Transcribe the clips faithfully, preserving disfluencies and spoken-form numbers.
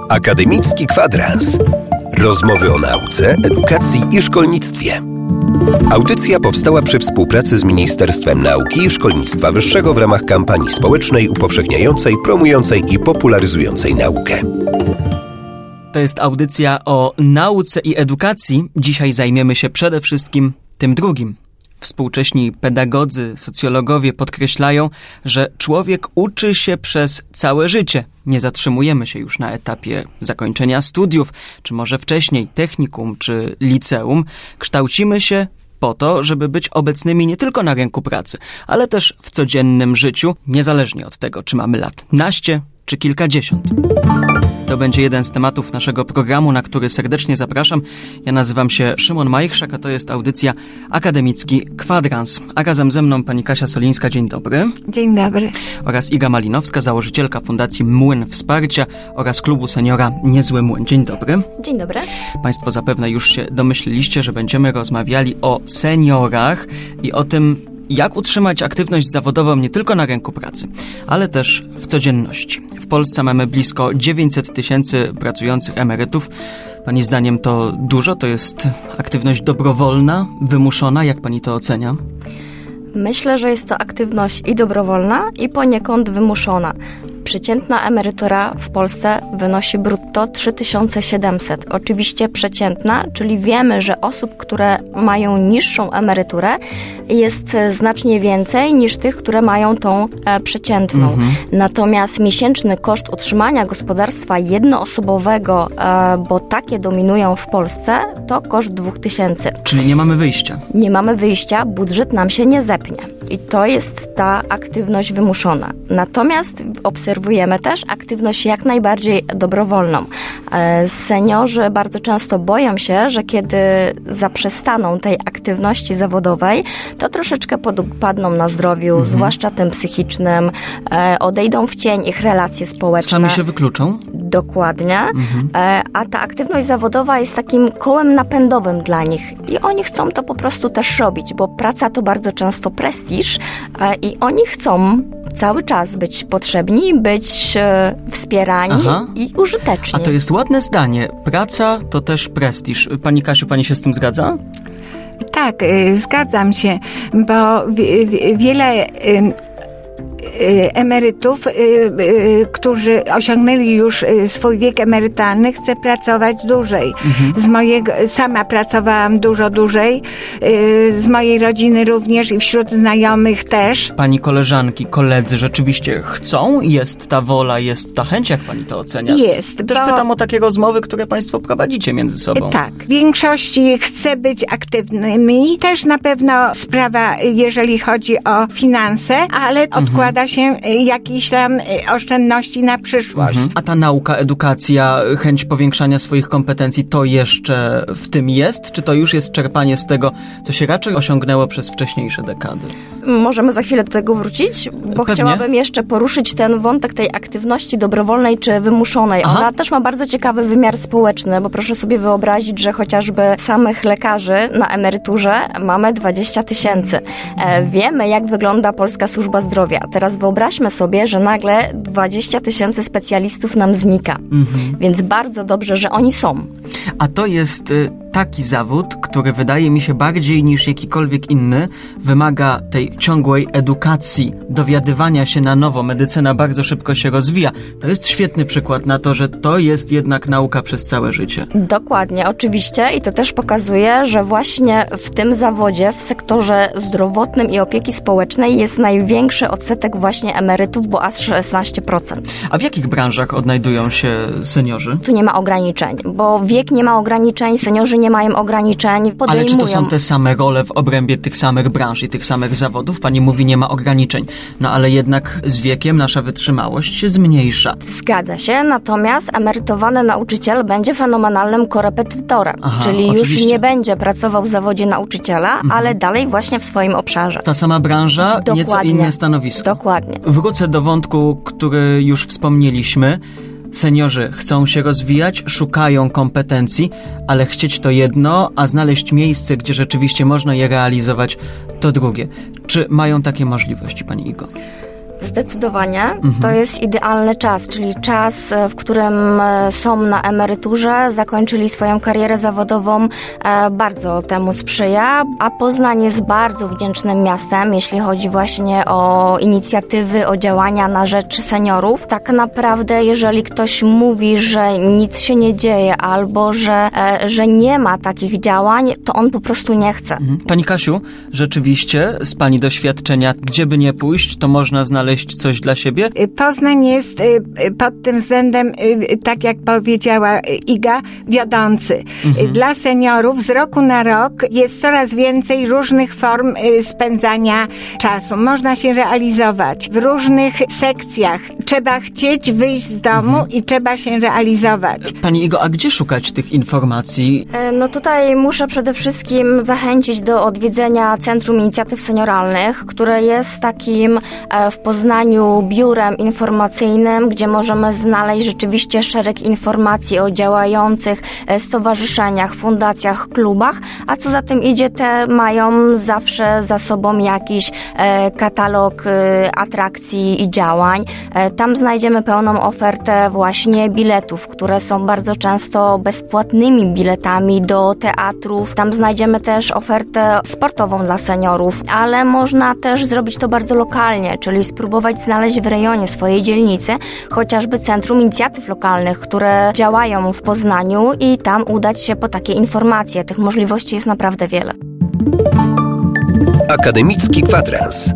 Akademicki Kwadrans. Rozmowy o nauce, edukacji i szkolnictwie. Audycja powstała przy współpracy z Ministerstwem Nauki i Szkolnictwa Wyższego w ramach kampanii społecznej upowszechniającej, promującej i popularyzującej naukę. To jest audycja o nauce i edukacji. Dzisiaj zajmiemy się przede wszystkim tym drugim. Współcześni pedagodzy, socjologowie podkreślają, że człowiek uczy się przez całe życie. Nie zatrzymujemy się już na etapie zakończenia studiów, czy może wcześniej technikum, czy liceum. Kształcimy się po to, żeby być obecnymi nie tylko na rynku pracy, ale też w codziennym życiu, niezależnie od tego, czy mamy lat naście, czy kilkadziesiąt. To będzie jeden z tematów naszego programu, na który serdecznie zapraszam. Ja nazywam się Szymon Majchrzak, a to jest audycja Akademicki Kwadrans. A razem ze mną pani Kasia Solińska, dzień dobry. Dzień dobry. Oraz Iga Malinowska, założycielka Fundacji Młyn Wsparcia oraz klubu seniora Niezły Młyn. Dzień dobry. Dzień dobry. Państwo zapewne już się domyśliliście, że będziemy rozmawiali o seniorach i o tym, jak utrzymać aktywność zawodową nie tylko na rynku pracy, ale też w codzienności. W Polsce mamy blisko dziewięćset tysięcy pracujących emerytów. Pani zdaniem to dużo? To jest aktywność dobrowolna, wymuszona? Jak pani to ocenia? Myślę, że jest to aktywność i dobrowolna, i poniekąd wymuszona. Przeciętna emerytura w Polsce wynosi brutto trzy tysiące siedemset. Oczywiście przeciętna, czyli wiemy, że osób, które mają niższą emeryturę, jest znacznie więcej niż tych, które mają tą e, przeciętną. Mhm. Natomiast miesięczny koszt utrzymania gospodarstwa jednoosobowego, e, bo takie dominują w Polsce, to koszt dwóch tysięcy. Czyli nie mamy wyjścia. Nie mamy wyjścia, budżet nam się nie zepnie. I to jest ta aktywność wymuszona. Natomiast obserwujemy też aktywność jak najbardziej dobrowolną. Seniorzy bardzo często boją się, że kiedy zaprzestaną tej aktywności zawodowej, to troszeczkę padną na zdrowiu, mhm. zwłaszcza tym psychicznym, odejdą w cień ich relacje społeczne. Sami się wykluczą? Dokładnie. Mhm. A ta aktywność zawodowa jest takim kołem napędowym dla nich. I oni chcą to po prostu też robić, bo praca to bardzo często prestiż i oni chcą cały czas być potrzebni, być e, wspierani Aha. i użyteczni. A to jest ładne zdanie. Praca to też prestiż. Pani Kasiu, pani się z tym zgadza? Tak, y, zgadzam się, bo w, w, wiele y, emerytów, y, y, którzy osiągnęli już swój wiek emerytalny, chce pracować dłużej. Mhm. Z mojego, sama pracowałam dużo dłużej, y, z mojej rodziny również i wśród znajomych też. Pani koleżanki, koledzy rzeczywiście chcą? Jest ta wola, jest ta chęć, jak pani to ocenia? Jest. Też bo... pytam o takie rozmowy, które państwo prowadzicie między sobą. Tak. W większości chce być aktywnymi. Też na pewno sprawa, jeżeli chodzi o finanse, ale mhm. odkłada się jakieś tam oszczędności na przyszłość. Mhm. A ta nauka, edukacja, chęć powiększania swoich kompetencji, to jeszcze w tym jest? Czy to już jest czerpanie z tego, co się raczej osiągnęło przez wcześniejsze dekady? Możemy za chwilę do tego wrócić, bo Pewnie. chciałabym jeszcze poruszyć ten wątek tej aktywności dobrowolnej czy wymuszonej. Aha. Ona też ma bardzo ciekawy wymiar społeczny, bo proszę sobie wyobrazić, że chociażby samych lekarzy na emeryturze mamy dwadzieścia tysięcy. E, wiemy, jak wygląda polska służba zdrowia. Teraz wyobraźmy sobie, że nagle dwadzieścia tysięcy specjalistów nam znika. Mhm. Więc bardzo dobrze, że oni są. A to jest y, taki zawód, który wydaje mi się bardziej niż jakikolwiek inny wymaga tej ciągłej edukacji, dowiadywania się na nowo. Medycyna bardzo szybko się rozwija. To jest świetny przykład na to, że to jest jednak nauka przez całe życie. Dokładnie, oczywiście i to też pokazuje, że właśnie w tym zawodzie, w sektorze zdrowotnym i opieki społecznej jest największy odsetek właśnie emerytów, bo aż szesnaście procent. A w jakich branżach odnajdują się seniorzy? Tu nie ma ograniczeń, bo wiek nie ma ograniczeń, seniorzy nie mają ograniczeń, podejmują... Ale czy to są te same role w obrębie tych samych branż i tych samych zawodów? Pani mówi, nie ma ograniczeń. No ale jednak z wiekiem nasza wytrzymałość się zmniejsza. Zgadza się, natomiast emerytowany nauczyciel będzie fenomenalnym korepetytorem, Aha, czyli oczywiście. już nie będzie pracował w zawodzie nauczyciela, mhm. ale dalej właśnie w swoim obszarze. Ta sama branża, Dokładnie. nieco inne stanowisko. Dokładnie. Wrócę do wątku, który już wspomnieliśmy. Seniorzy chcą się rozwijać, szukają kompetencji, ale chcieć to jedno, a znaleźć miejsce, gdzie rzeczywiście można je realizować, to drugie. Czy mają takie możliwości, pani Igo? Zdecydowanie. Mhm. To jest idealny czas, czyli czas, w którym są na emeryturze, zakończyli swoją karierę zawodową, bardzo temu sprzyja, a Poznań jest bardzo wdzięcznym miastem, jeśli chodzi właśnie o inicjatywy, o działania na rzecz seniorów. Tak naprawdę, jeżeli ktoś mówi, że nic się nie dzieje albo że, że nie ma takich działań, to on po prostu nie chce. Mhm. Pani Kasiu, rzeczywiście z Pani doświadczenia, gdzie by nie pójść, to można znaleźć coś dla siebie? Poznań jest pod tym względem, tak jak powiedziała Iga, wiodący. Mhm. Dla seniorów z roku na rok jest coraz więcej różnych form spędzania czasu. Można się realizować w różnych sekcjach. Trzeba chcieć wyjść z domu mhm. i trzeba się realizować. Pani Igo, a gdzie szukać tych informacji? No tutaj muszę przede wszystkim zachęcić do odwiedzenia Centrum Inicjatyw Senioralnych, które jest takim w Poznaniu biurem informacyjnym, gdzie możemy znaleźć rzeczywiście szereg informacji o działających stowarzyszeniach, fundacjach, klubach, a co za tym idzie, te mają zawsze za sobą jakiś katalog atrakcji i działań. Tam znajdziemy pełną ofertę właśnie biletów, które są bardzo często bezpłatnymi biletami do teatrów. Tam znajdziemy też ofertę sportową dla seniorów, ale można też zrobić to bardzo lokalnie, czyli spróbować znaleźć w rejonie swojej dzielnicy chociażby Centrum Inicjatyw Lokalnych, które działają w Poznaniu i tam udać się po takie informacje. Tych możliwości jest naprawdę wiele. Akademicki Kwadrans.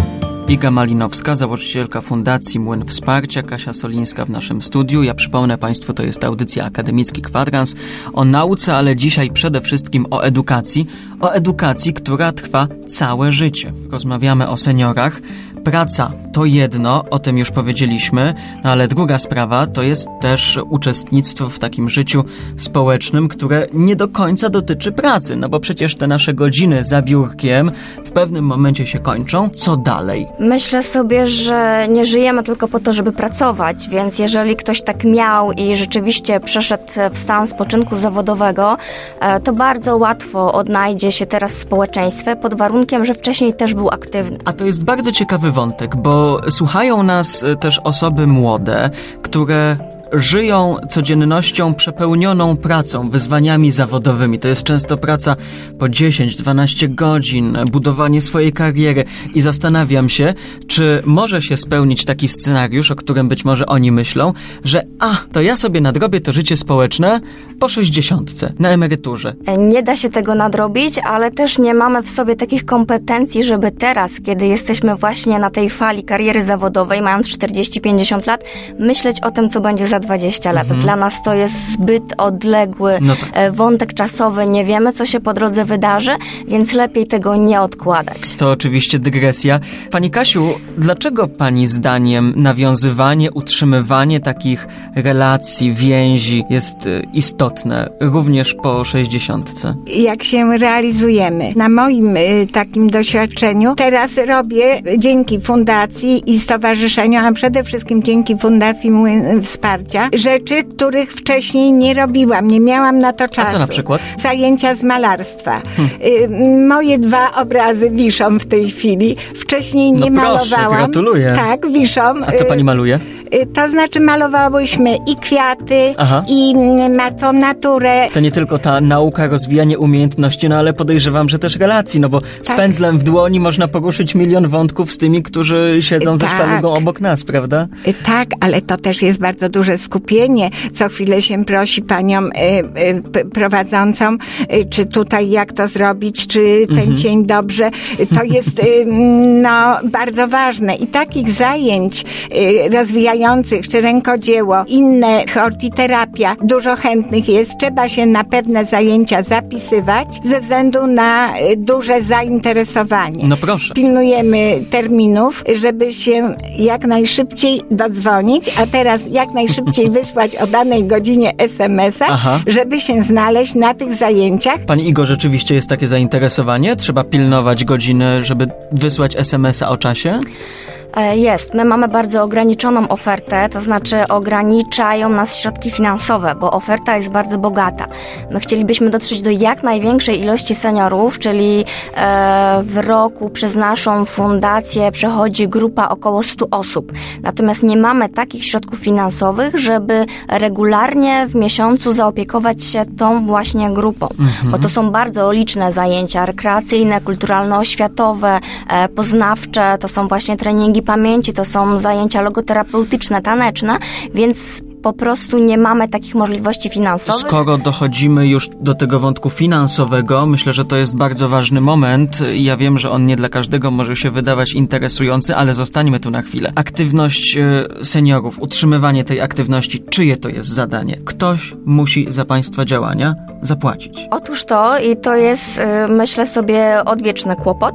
Iga Malinowska, założycielka Fundacji Młyn Wsparcia, Kasia Solińska w naszym studiu. Ja przypomnę Państwu, to jest audycja Akademicki Kwadrans o nauce, ale dzisiaj przede wszystkim o edukacji. O edukacji, która trwa całe życie. Rozmawiamy o seniorach. Praca to jedno, o tym już powiedzieliśmy, no ale druga sprawa to jest też uczestnictwo w takim życiu społecznym, które nie do końca dotyczy pracy, no bo przecież te nasze godziny za biurkiem w pewnym momencie się kończą. Co dalej? Myślę sobie, że nie żyjemy tylko po to, żeby pracować, więc jeżeli ktoś tak miał i rzeczywiście przeszedł w stan spoczynku zawodowego, to bardzo łatwo odnajdzie się teraz w społeczeństwie pod warunkiem, że wcześniej też był aktywny. A to jest bardzo ciekawy wątek, bo słuchają nas też osoby młode, które żyją codziennością przepełnioną pracą, wyzwaniami zawodowymi. To jest często praca po dziesięć dwanaście godzin, budowanie swojej kariery i zastanawiam się, czy może się spełnić taki scenariusz, o którym być może oni myślą, że a, to ja sobie nadrobię to życie społeczne po sześćdziesiątce, na emeryturze. Nie da się tego nadrobić, ale też nie mamy w sobie takich kompetencji, żeby teraz, kiedy jesteśmy właśnie na tej fali kariery zawodowej, mając czterdzieści pięćdziesiąt lat, myśleć o tym, co będzie za dwadzieścia lat. Mhm. Dla nas to jest zbyt odległy no tak. wątek czasowy. Nie wiemy, co się po drodze wydarzy, więc lepiej tego nie odkładać. To oczywiście dygresja. Pani Kasiu, dlaczego Pani zdaniem nawiązywanie, utrzymywanie takich relacji, więzi jest istotne, również po sześćdziesiątce? Jak się realizujemy? Na moim y, takim doświadczeniu teraz robię dzięki fundacji i stowarzyszeniu, a przede wszystkim dzięki Fundacji Młyn Wsparcia, rzeczy, których wcześniej nie robiłam, nie miałam na to czasu. A co na przykład? Zajęcia z malarstwa. Hmm. Y, moje dwa obrazy wiszą w tej chwili. Wcześniej nie no proszę, malowałam. Gratuluję. Tak, wiszą. A co Pani maluje? Y, to znaczy malowałyśmy i kwiaty, Aha. i martwą naturę. To nie tylko ta nauka, rozwijanie umiejętności, no ale podejrzewam, że też relacji, no bo tak. z pędzlem w dłoni można poruszyć milion wątków z tymi, którzy siedzą tak. ze sztalugą obok nas, prawda? Y, tak, ale to też jest bardzo duże skupienie. Co chwilę się prosi panią y, y, prowadzącą, y, czy tutaj jak to zrobić, czy ten mhm. cień dobrze. To jest y, no bardzo ważne. I takich zajęć y, rozwijających, czy rękodzieło, inne, hortiterapia, dużo chętnych jest. Trzeba się na pewne zajęcia zapisywać ze względu na y, duże zainteresowanie. No proszę. Pilnujemy terminów, żeby się jak najszybciej dodzwonić, a teraz jak najszybciej wysłać o danej godzinie es em es a, Aha. żeby się znaleźć na tych zajęciach. Pani Igo, rzeczywiście jest takie zainteresowanie? Trzeba pilnować godziny, żeby wysłać es em es a o czasie? Jest. My mamy bardzo ograniczoną ofertę, to znaczy ograniczają nas środki finansowe, bo oferta jest bardzo bogata. My chcielibyśmy dotrzeć do jak największej ilości seniorów, czyli w roku przez naszą fundację przechodzi grupa około stu osób. Natomiast nie mamy takich środków finansowych, żeby regularnie w miesiącu zaopiekować się tą właśnie grupą, mhm. bo to są bardzo liczne zajęcia rekreacyjne, kulturalno-oświatowe, poznawcze, to są właśnie treningi pamięci, to są zajęcia logoterapeutyczne, taneczne, więc po prostu nie mamy takich możliwości finansowych. Skoro dochodzimy już do tego wątku finansowego, myślę, że to jest bardzo ważny moment. Ja wiem, że on nie dla każdego może się wydawać interesujący, ale zostańmy tu na chwilę. Aktywność seniorów, utrzymywanie tej aktywności, czyje to jest zadanie? Ktoś musi za państwa działania zapłacić. Otóż to i to jest, myślę sobie, odwieczny kłopot.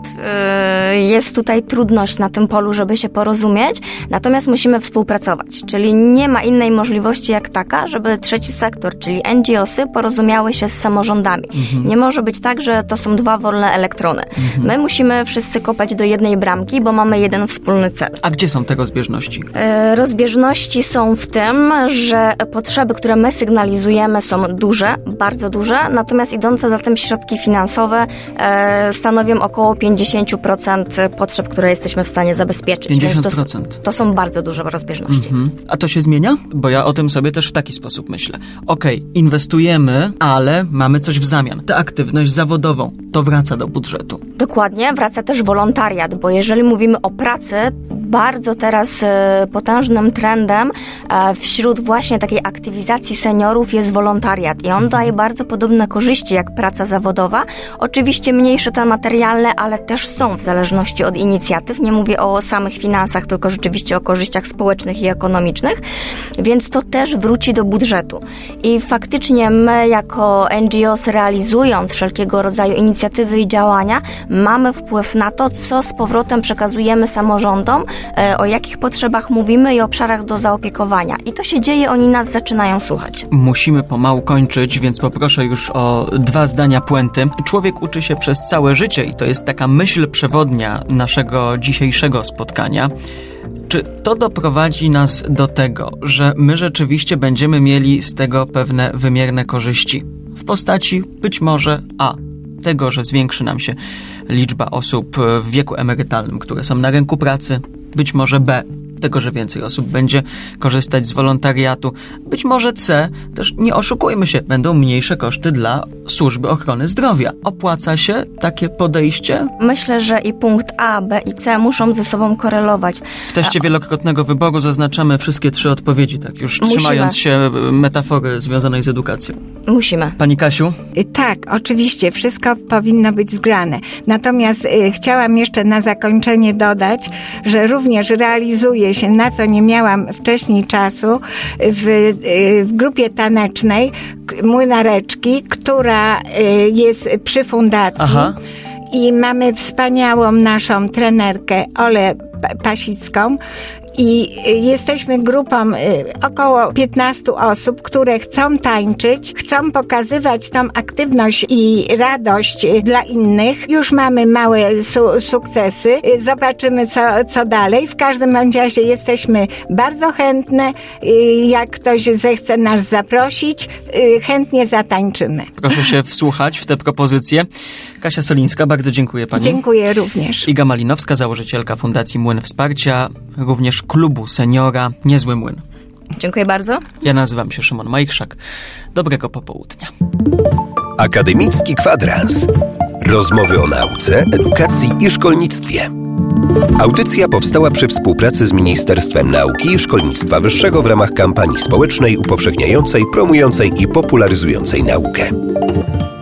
Jest tutaj trudność na tym polu, żeby się porozumieć, natomiast musimy współpracować, czyli nie ma innej możliwości jak taka, żeby trzeci sektor, czyli N G O sy porozumiały się z samorządami. Mhm. Nie może być tak, że to są dwa wolne elektrony. Mhm. My musimy wszyscy kopać do jednej bramki, bo mamy jeden wspólny cel. A gdzie są te rozbieżności? Rozbieżności są w tym, że potrzeby, które my sygnalizujemy, są duże, bardzo duże, natomiast idące za tym środki finansowe stanowią około pięćdziesiąt procent potrzeb, które jesteśmy w stanie zabezpieczyć. pięćdziesiąt procent. To, to są bardzo duże rozbieżności. Mhm. A to się zmienia? Bo ja o tym sobie też w taki sposób myślę. Okej, okay, inwestujemy, ale mamy coś w zamian. Tę aktywność zawodową, to wraca do budżetu. Dokładnie, wraca też wolontariat, bo jeżeli mówimy o pracy, bardzo teraz potężnym trendem wśród właśnie takiej aktywizacji seniorów jest wolontariat i on daje bardzo podobne korzyści jak praca zawodowa. Oczywiście mniejsze te materialne, ale też są w zależności od inicjatyw. Nie mówię o samych finansach, tylko rzeczywiście o korzyściach społecznych i ekonomicznych, więc to też wróci do budżetu. I faktycznie my jako N G O s realizując wszelkiego rodzaju inicjatywy i działania mamy wpływ na to, co z powrotem przekazujemy samorządom, o jakich potrzebach mówimy i obszarach do zaopiekowania. I to się dzieje, oni nas zaczynają słuchać. Musimy pomału kończyć, więc poproszę już o dwa zdania puenty. Człowiek uczy się przez całe życie i to jest taka myśl przewodnia naszego dzisiejszego spotkania. Czy to doprowadzi nas do tego, że my rzeczywiście będziemy mieli z tego pewne wymierne korzyści? W postaci być może A. tego, że zwiększy nam się liczba osób w wieku emerytalnym, które są na rynku pracy. Być może B. tego, że więcej osób będzie korzystać z wolontariatu. Być może C. też nie oszukujmy się, będą mniejsze koszty dla służby ochrony zdrowia. Opłaca się takie podejście? Myślę, że i punkt A, B i C muszą ze sobą korelować. W teście wielokrotnego wyboru zaznaczamy wszystkie trzy odpowiedzi, tak już Musimy. trzymając się metafory związanej z edukacją. Musimy. Pani Kasiu? Tak, oczywiście, wszystko powinno być zgrane. Natomiast y, chciałam jeszcze na zakończenie dodać, że również realizuje się, na co nie miałam wcześniej czasu, w, y, w grupie tanecznej Młynareczki, która y, jest przy fundacji. Aha. I mamy wspaniałą naszą trenerkę Olę Pasicką. I jesteśmy grupą około piętnastu osób, które chcą tańczyć, chcą pokazywać tą aktywność i radość dla innych. Już mamy małe su- sukcesy. Zobaczymy, co, co dalej. W każdym razie jesteśmy bardzo chętne. Jak ktoś zechce nas zaprosić, chętnie zatańczymy. Proszę się wsłuchać w te propozycje. Kasia Solińska, bardzo dziękuję pani. Dziękuję również. Iga Malinowska, założycielka Fundacji Młyn Wsparcia, również klubu seniora Niezły Młyn. Dziękuję bardzo. Ja nazywam się Szymon Majchrzak. Dobrego popołudnia. Akademicki kwadrans. Rozmowy o nauce, edukacji i szkolnictwie. Audycja powstała przy współpracy z Ministerstwem Nauki i Szkolnictwa Wyższego w ramach kampanii społecznej upowszechniającej, promującej i popularyzującej naukę.